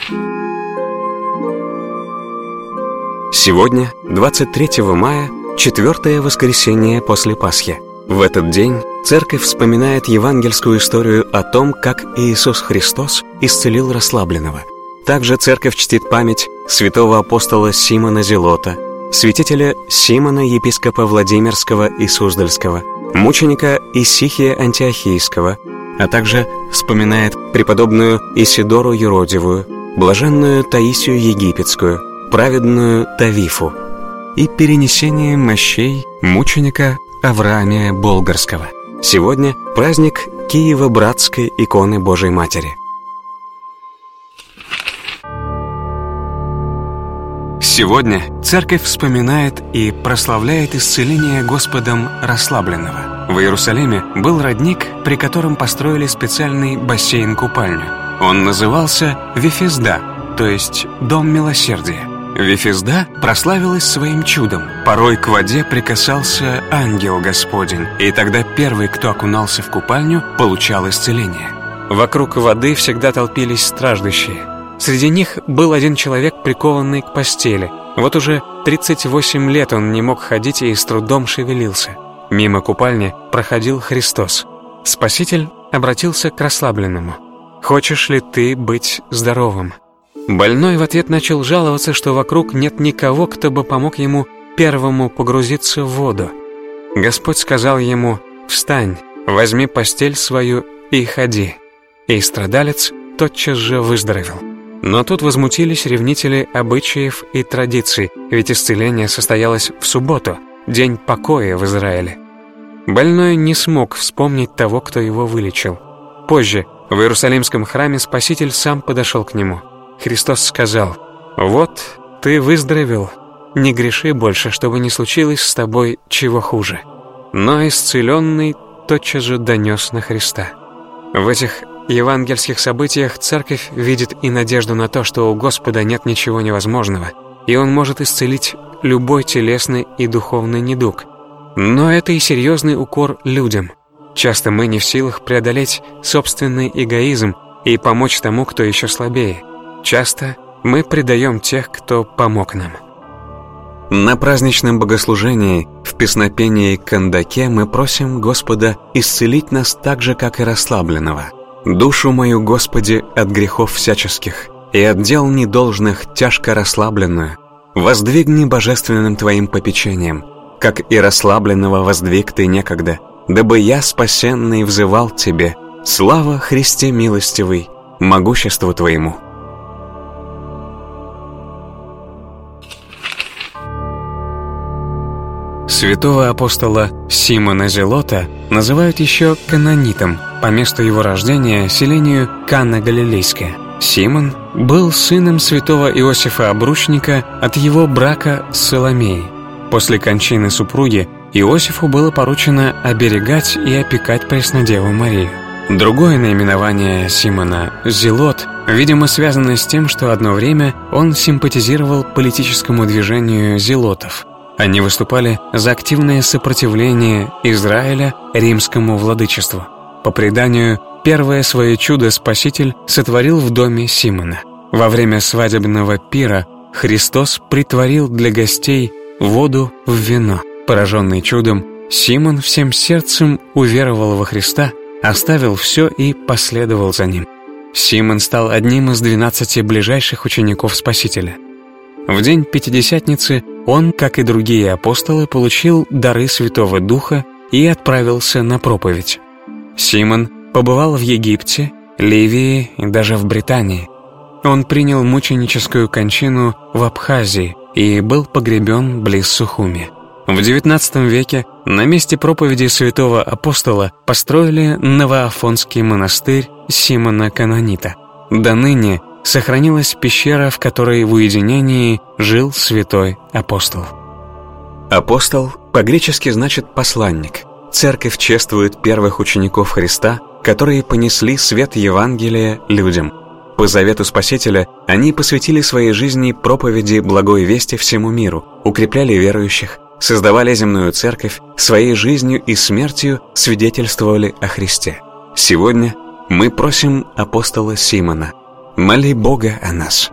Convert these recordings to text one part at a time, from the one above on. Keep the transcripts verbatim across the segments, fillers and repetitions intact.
Сегодня, двадцать третьего мая, четвертое воскресенье после Пасхи. В этот день Церковь вспоминает евангельскую историю о том, как Иисус Христос исцелил расслабленного. Также Церковь чтит память святого апостола Симона Зелота, святителя Симона, епископа Владимирского и Суздальского, мученика Исихия Антиохийского, а также вспоминает преподобную Исидору Юродивую, блаженную Таисию Египетскую, праведную Тавифу и перенесение мощей мученика Авраамия Болгарского. Сегодня праздник Киево-Братской иконы Божией Матери. Сегодня Церковь вспоминает и прославляет исцеление Господом расслабленного. В Иерусалиме был родник, при котором построили специальный бассейн-купальню. Он назывался Вифезда, то есть Дом Милосердия. Вифезда прославилась своим чудом. Порой к воде прикасался ангел Господень, и тогда первый, кто окунался в купальню, получал исцеление. Вокруг воды всегда толпились страждущие. Среди них был один человек, прикованный к постели. Вот уже тридцать восемь лет он не мог ходить и с трудом шевелился. Мимо купальни проходил Христос. Спаситель обратился к расслабленному. «Хочешь ли ты быть здоровым?» Больной в ответ начал жаловаться, что вокруг нет никого, кто бы помог ему первому погрузиться в воду. Господь сказал ему: «Встань, возьми постель свою и ходи». И страдалец тотчас же выздоровел. Но тут возмутились ревнители обычаев и традиций, ведь исцеление состоялось в субботу, день покоя в Израиле. Больной не смог вспомнить того, кто его вылечил. Позже в Иерусалимском храме Спаситель сам подошел к нему. Христос сказал: «Вот, ты выздоровел, не греши больше, чтобы не случилось с тобой чего хуже». Но исцеленный тотчас же донес на Христа. В этих евангельских событиях Церковь видит и надежду на то, что у Господа нет ничего невозможного, и Он может исцелить любой телесный и духовный недуг. Но это и серьезный укор людям. Часто мы не в силах преодолеть собственный эгоизм и помочь тому, кто еще слабее. Часто мы предаем тех, кто помог нам. На праздничном богослужении в песнопении «Кандаке» мы просим Господа исцелить нас так же, как и расслабленного. «Душу мою, Господи, от грехов всяческих и от дел недолжных тяжко расслабленную воздвигни божественным Твоим попечением, как и расслабленного воздвиг Ты некогда, дабы я, спасенный, взывал Тебе. Слава Христе милостивый, могуществу Твоему». Святого апостола Симона Зелота называют еще канонитом по месту его рождения, селению Канна Галилейская. Симон был сыном святого Иосифа Обручника от его брака с Соломеей. После кончины супруги Иосифу было поручено оберегать и опекать Преснодеву Марию. Другое наименование Симона – Зелот, видимо, связано с тем, что одно время он симпатизировал политическому движению зелотов. Они выступали за активное сопротивление Израиля римскому владычеству. По преданию, первое свое чудо Спаситель сотворил в доме Симона. Во время свадебного пира Христос притворил для гостей воду в вино. Пораженный чудом, Симон всем сердцем уверовал во Христа, оставил все и последовал за ним. Симон стал одним из двенадцати ближайших учеников Спасителя. В день Пятидесятницы он, как и другие апостолы, получил дары Святого Духа и отправился на проповедь. Симон побывал в Египте, Ливии и даже в Британии. Он принял мученическую кончину в Абхазии и был погребен близ Сухуми. В девятнадцатом веке на месте проповеди святого апостола построили Новоафонский монастырь Симона Канонита. До ныне сохранилась пещера, в которой в уединении жил святой апостол. Апостол по-гречески значит «посланник». Церковь чествует первых учеников Христа, которые понесли свет Евангелия людям. По завету Спасителя они посвятили своей жизни проповеди благой вести всему миру, укрепляли верующих, создавали земную церковь, своей жизнью и смертью свидетельствовали о Христе. Сегодня мы просим апостола Симона: моли Бога о нас.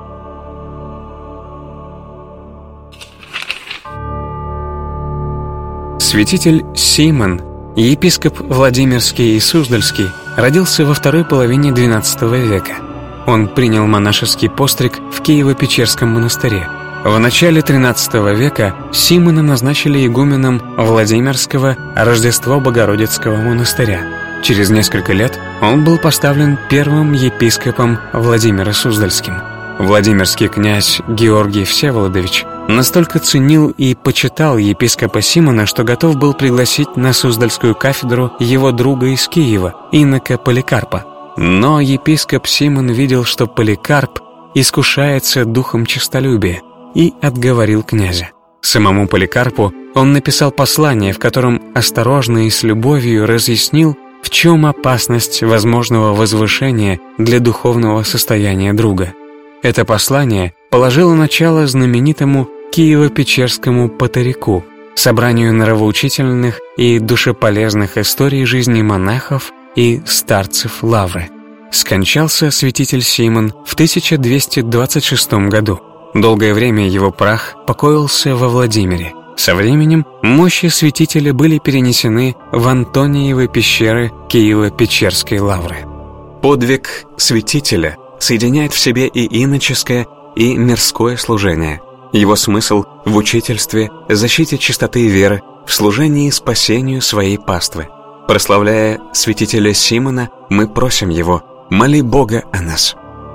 Святитель Симон, епископ Владимирский и Суздальский, родился во второй половине двенадцатого века. Он принял монашеский постриг в Киево-Печерском монастыре. В начале тринадцатого века Симона назначили игуменом Владимирского Рождество-Богородицкого монастыря. Через несколько лет он был поставлен первым епископом Владимира Суздальским. Владимирский князь Георгий Всеволодович настолько ценил и почитал епископа Симона, что готов был пригласить на Суздальскую кафедру его друга из Киева, инока Поликарпа. Но епископ Симон видел, что Поликарп искушается духом честолюбия, и отговорил князя. Самому Поликарпу он написал послание, в котором осторожно и с любовью разъяснил, в чем опасность возможного возвышения для духовного состояния друга. Это послание положило начало знаменитому Киево-Печерскому патарику, собранию нравоучительных и душеполезных историй жизни монахов и старцев Лавры. Скончался святитель Симон в тысяча двести двадцать шестом году. Долгое время его прах покоился во Владимире. Со временем мощи святителя были перенесены в Антониевы пещеры Киево-Печерской лавры. Подвиг святителя соединяет в себе и иноческое, и мирское служение. Его смысл в учительстве, защите чистоты веры, в служении и спасению своей паствы. Прославляя святителя Симона, мы просим его: моли Бога о нас.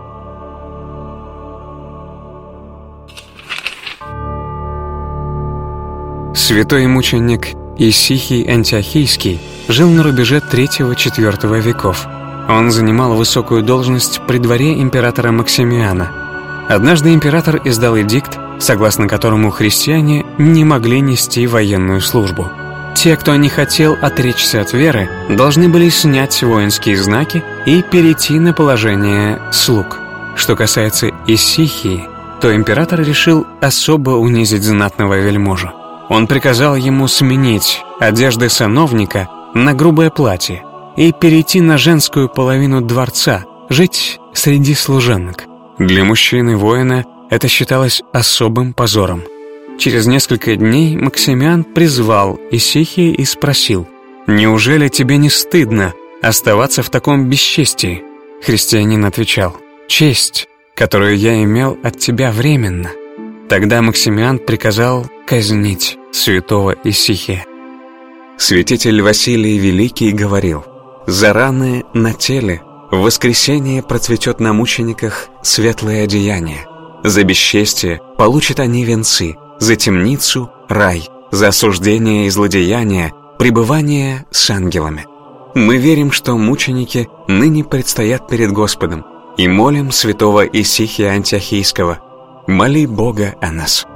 Святой мученик Исихий Антиохийский жил на рубеже третьего-четвёртого веков. Он занимал высокую должность при дворе императора Максимиана. Однажды император издал эдикт, согласно которому христиане не могли нести военную службу. Те, кто не хотел отречься от веры, должны были снять воинские знаки и перейти на положение слуг. Что касается Исихии, то император решил особо унизить знатного вельможу. Он приказал ему сменить одежды сановника на грубое платье и перейти на женскую половину дворца, жить среди служанок. Для мужчины-воина это считалось особым позором. Через несколько дней Максимиан призвал Исихия и спросил: «Неужели тебе не стыдно оставаться в таком бесчестии?» Христианин отвечал: «Честь, которую я имел от тебя временно». Тогда Максимиан приказал казнить святого Исихия. Святитель Василий Великий говорил: «За раны на теле в воскресенье процветет на мучениках светлое одеяние. За бесчестие получат они венцы, за темницу — рай, за осуждение и злодеяние — пребывание с ангелами». Мы верим, что мученики ныне предстоят перед Господом, и молим святого Исихия Антиохийского: моли Бога о нас.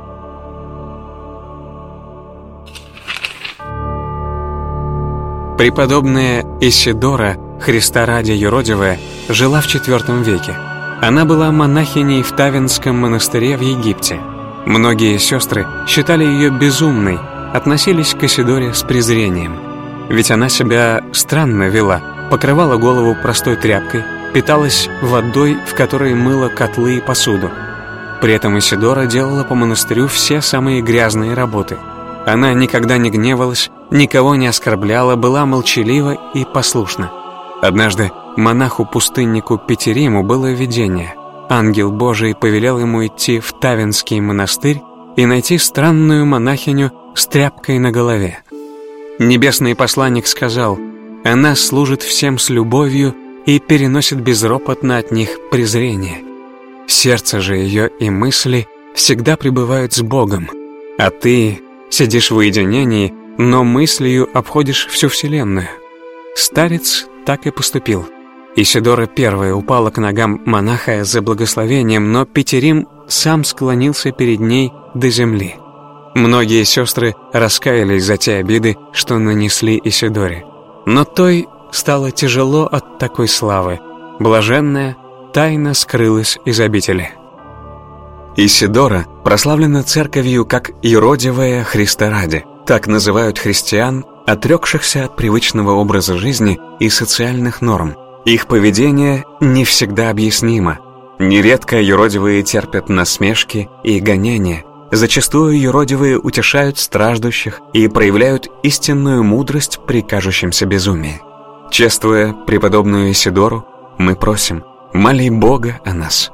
Преподобная Исидора, Христа ради юродивая, жила в четвёртом веке. Она была монахиней в Тавенском монастыре в Египте. Многие сестры считали ее безумной, относились к Исидоре с презрением. Ведь она себя странно вела, покрывала голову простой тряпкой, питалась водой, в которой мыла котлы и посуду. При этом Исидора делала по монастырю все самые грязные работы. Она никогда не гневалась, никого не оскорбляла, была молчалива и послушна. Однажды монаху-пустыннику Петериму было видение. Ангел Божий повелел ему идти в Тавенский монастырь и найти странную монахиню с тряпкой на голове. Небесный посланник сказал: «Она служит всем с любовью и переносит безропотно от них презрение. Сердце же ее и мысли всегда пребывают с Богом, а ты сидишь в уединении, но мыслью обходишь всю вселенную». Старец так и поступил. Исидора первая упала к ногам монаха за благословением, но Петерим сам склонился перед ней до земли. Многие сестры раскаялись за те обиды, что нанесли Исидоре. Но той стало тяжело от такой славы. Блаженная тайно скрылась из обители. Исидора прославлена церковью как юродивая Христа ради. Так называют христиан, отрекшихся от привычного образа жизни и социальных норм, Их поведение не всегда объяснимо. Нередко юродивые терпят насмешки и гонения. Зачастую юродивые утешают страждущих и проявляют истинную мудрость при кажущемся безумии. Чествуя преподобную Исидору, мы просим: моли Бога о нас.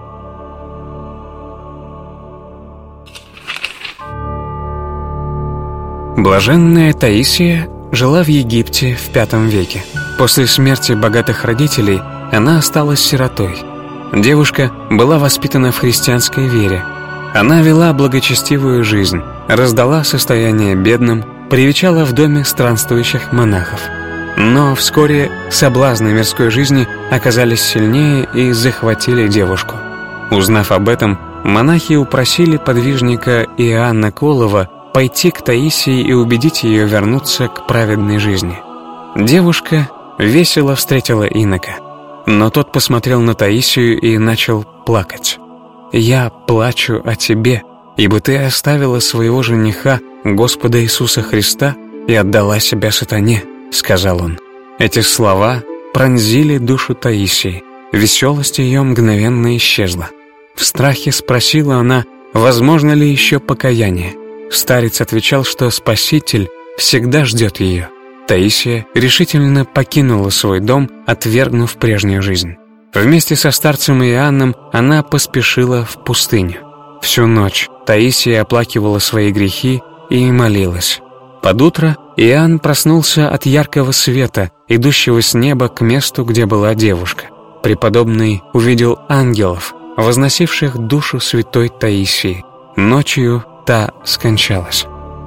Блаженная Таисия жила в Египте в пятом веке. После смерти богатых родителей она осталась сиротой. Девушка была воспитана в христианской вере. Она вела благочестивую жизнь, раздала состояние бедным, привечала в доме странствующих монахов. Но вскоре соблазны мирской жизни оказались сильнее и захватили девушку. Узнав об этом, монахи упросили подвижника Иоанна Колова пойти к Таисии и убедить ее вернуться к праведной жизни. Девушка весело встретила инока, но тот посмотрел на Таисию и начал плакать. «Я плачу о тебе, ибо ты оставила своего жениха, Господа Иисуса Христа, и отдала себя сатане», — сказал он. Эти слова пронзили душу Таисии. Веселость ее мгновенно исчезла. В страхе спросила она, возможно ли еще покаяние. Старец отвечал, что Спаситель всегда ждет ее. Таисия решительно покинула свой дом, отвергнув прежнюю жизнь. Вместе со старцем Иоанном она поспешила в пустыню. Всю ночь Таисия оплакивала свои грехи и молилась. Под утро Иоанн проснулся от яркого света, идущего с неба к месту, где была девушка. Преподобный увидел ангелов, возносивших душу святой Таисии. Ночью та скончалась.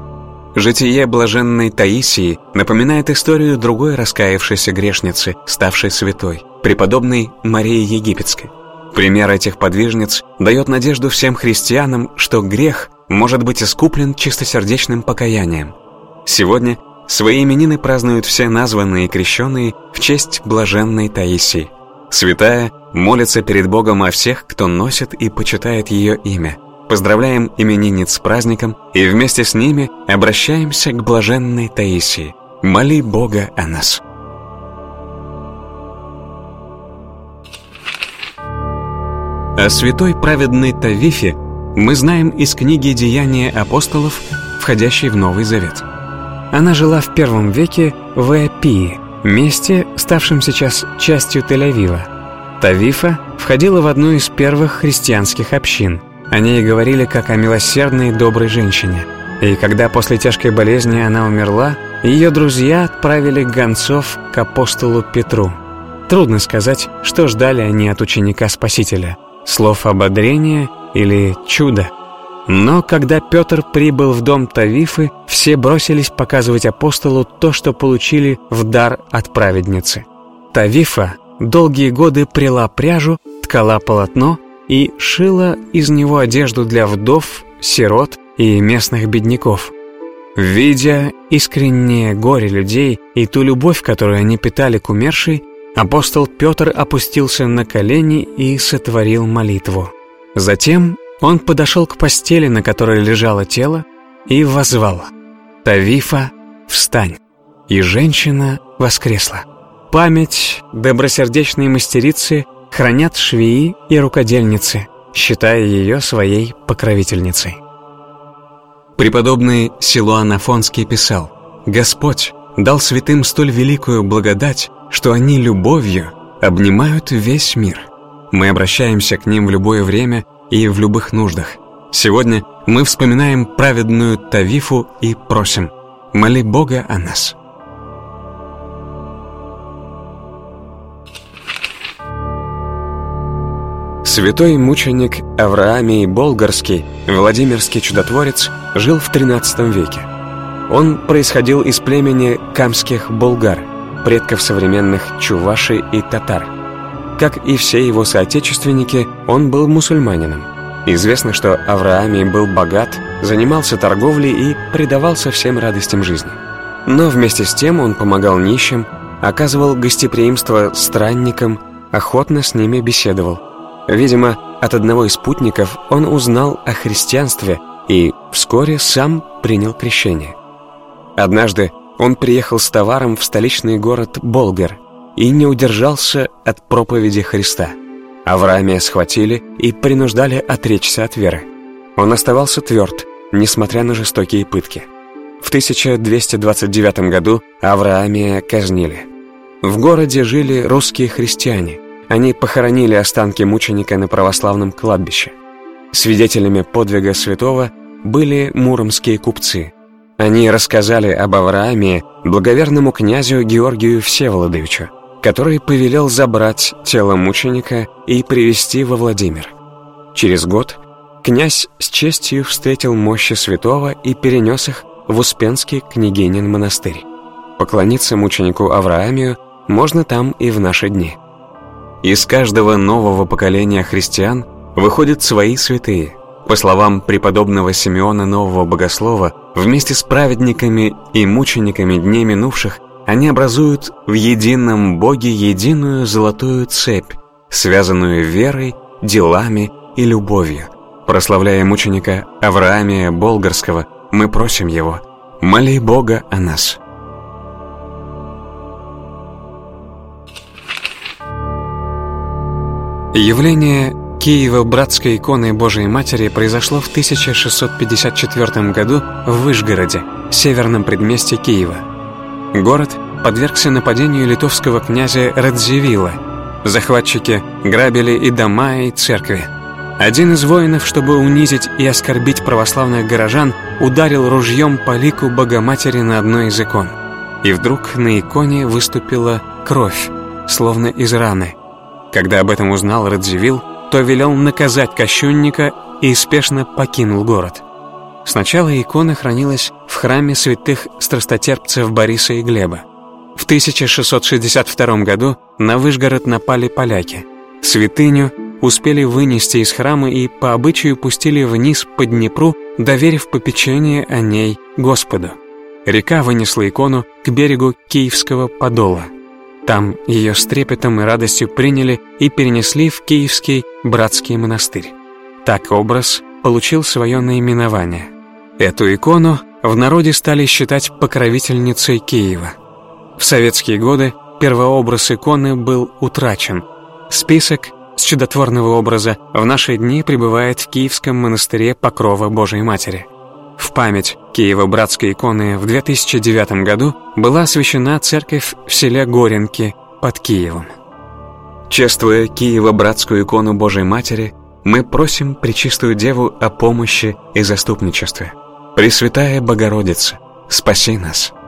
Житие блаженной Таисии напоминает историю другой раскаявшейся грешницы, ставшей святой, преподобной Марии Египетской. Пример этих подвижниц дает надежду всем христианам, что грех может быть искуплен чистосердечным покаянием. Сегодня свои именины празднуют все названные и крещенные в честь блаженной Таисии. Святая молится перед Богом о всех, кто носит и почитает ее имя. Поздравляем именинниц с праздником и вместе с ними обращаемся к блаженной Таисии. Моли Бога о нас. О святой праведной Тавифе мы знаем из книги «Деяния апостолов», входящей в Новый Завет. Она жила в первом веке в Иопии, месте, ставшем сейчас частью Тель-Авива. Тавифа входила в одну из первых христианских общин. О ней говорили как о милосердной и доброй женщине. И когда после тяжкой болезни она умерла, ее друзья отправили гонцов к апостолу Петру. Трудно сказать, что ждали они от ученика Спасителя – слов ободрения или чуда. Но когда Петр прибыл в дом Тавифы, все бросились показывать апостолу то, что получили в дар от праведницы. Тавифа долгие годы пряла пряжу, ткала полотно и шила из него одежду для вдов, сирот и местных бедняков. Видя искреннее горе людей и ту любовь, которую они питали к умершей, апостол Петр опустился на колени и сотворил молитву. Затем он подошел к постели, на которой лежало тело, и воззвал: «Тавифа, встань!» И женщина воскресла. Память добросердечной мастерицы хранят швеи и рукодельницы, считая ее своей покровительницей. Преподобный Силуан Афонский писал: «Господь дал святым столь великую благодать, что они любовью обнимают весь мир. Мы обращаемся к ним в любое время и в любых нуждах. Сегодня мы вспоминаем праведную Тавифу и просим: моли Бога о нас». Святой мученик Авраамий Болгарский, Владимирский чудотворец, жил в тринадцатом веке. Он происходил из племени камских болгар, предков современных чуваши и татар. Как и все его соотечественники, он был мусульманином. Известно, что Авраамий был богат, занимался торговлей и предавался всем радостям жизни. Но вместе с тем он помогал нищим, оказывал гостеприимство странникам, охотно с ними беседовал. Видимо, от одного из спутников он узнал о христианстве и вскоре сам принял крещение. Однажды он приехал с товаром в столичный город Болгар. и не удержался от проповеди Христа. Авраамия схватили и принуждали отречься от веры. Он оставался тверд, несмотря на жестокие пытки. В тысяча двести двадцать девятом году Авраамия казнили. В городе жили русские христиане. Они похоронили останки мученика на православном кладбище. Свидетелями подвига святого были муромские купцы. Они рассказали об Авраамии благоверному князю Георгию Всеволодовичу, который повелел забрать тело мученика и привезти во Владимир. Через год князь с честью встретил мощи святого и перенес их в Успенский княгинин монастырь. Поклониться мученику Авраамию можно там и в наши дни. Из каждого нового поколения христиан выходят свои святые. По словам преподобного Симеона Нового Богослова, вместе с праведниками и мучениками дней минувших они образуют в едином Боге единую золотую цепь, связанную верой, делами и любовью. Прославляя мученика Авраамия Болгарского, мы просим его: моли Бога о нас. Явление Киево-Братской иконы Божией Матери произошло в тысяча шестьсот пятьдесят четвёртом году в Выжгороде, северном предместье Киева. Город подвергся нападению литовского князя Радзивилла. Захватчики грабили и дома, и церкви. Один из воинов, чтобы унизить и оскорбить православных горожан, ударил ружьем по лику Богоматери на одной из икон. И вдруг на иконе выступила кровь, словно из раны. Когда об этом узнал Радзивилл, то велел наказать кощунника и спешно покинул город. Сначала икона хранилась в храме святых страстотерпцев Бориса и Глеба. В тысяча шестьсот шестьдесят втором году на Выжгород напали поляки. Святыню успели вынести из храма и по обычаю пустили вниз по Днепру, доверив попечение о ней Господу. Река вынесла икону к берегу Киевского Подола. Там ее с трепетом и радостью приняли и перенесли в Киевский Братский монастырь. Так образ получил свое наименование. Эту икону в народе стали считать покровительницей Киева. В советские годы первообраз иконы был утрачен. Список с чудотворного образа в наши дни пребывает в Киевском монастыре Покрова Божией Матери. В память Киево-Братской иконы в две тысячи девятом году была освящена церковь в селе Горенки под Киевом. Чествуя Киево-Братскую икону Божией Матери, мы просим Пречистую Деву о помощи и заступничестве. Пресвятая Богородица, спаси нас!